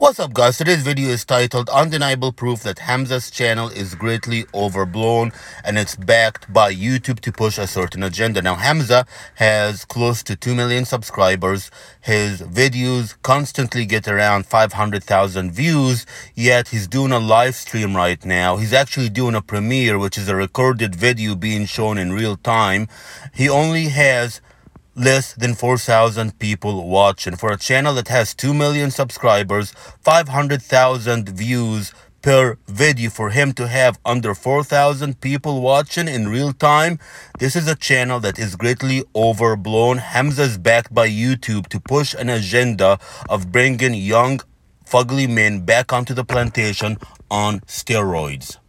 What's up, guys? Today's video is titled Undeniable Proof That Hamza's Channel is Greatly Overblown and it's backed by YouTube to push a certain agenda. Now, Hamza has close to 2 million subscribers. His videos constantly get around 500,000 views, yet he's doing a live stream right now. He's actually doing a premiere, which is a recorded video being shown in real time. He only has less than 4,000 people watching. For a channel that has 2 million subscribers, 500,000 views per video, for him to have under 4,000 people watching in real time, this is a channel that is greatly overblown. Hamza is backed by YouTube to push an agenda of bringing young, fugly men back onto the plantation on steroids.